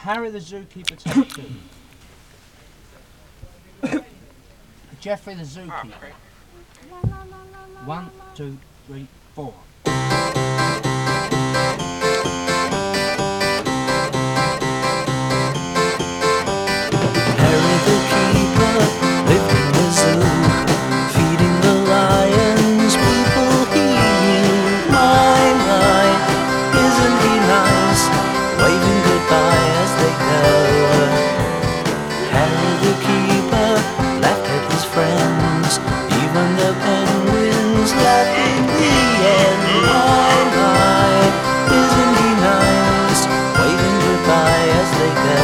Harry the Zookeeper take 2. Jeffrey the Zookeeper. 1, 2, 3, 4. Harry the keeper lived in the zoo, feeding the lions, people he knew. My, isn't he nice, waving goodbye as they go. Harry the keeper laughed at his friends, even the penguins laughed in the end. My, isn't he nice, waving goodbye as they go.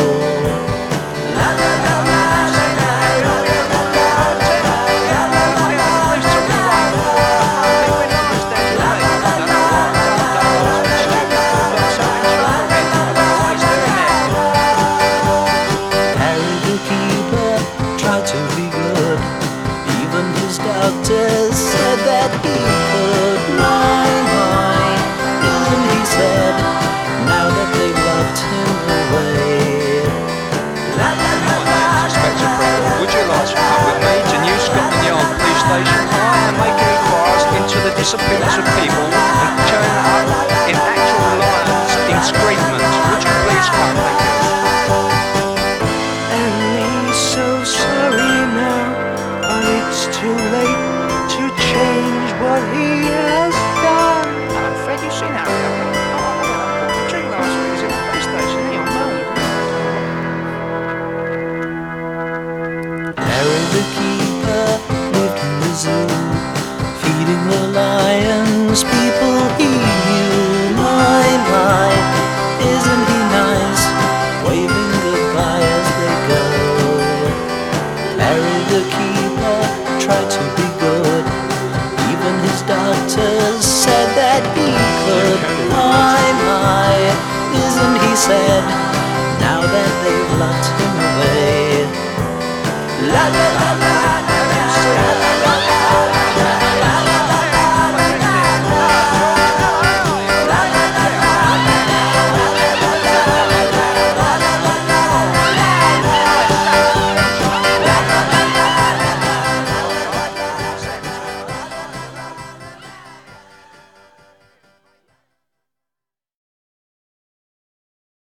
Doctors said that he could. My, isn't he sad, now that they locked him away. Inspector Pringle, would you like to come with me to New Scotland Yard Police Station? I am making inquiries into the disappearance of people and turning up in actual lions in Screedmont. Would you please come, thank you? And he's so sorry now, but it's too late to change what he has done. Hello, Fred, you seen Harry? I bought a drink last week. He's in the police station. He on loan. Harry the keeper lived in the zoo, feeding the lions, people he knew. My, isn't he nice, waving goodbye as they go. Harry the keeper tried to be good, even his doctors said that he could. My, isn't he sad, now that they've locked him away. La la la la.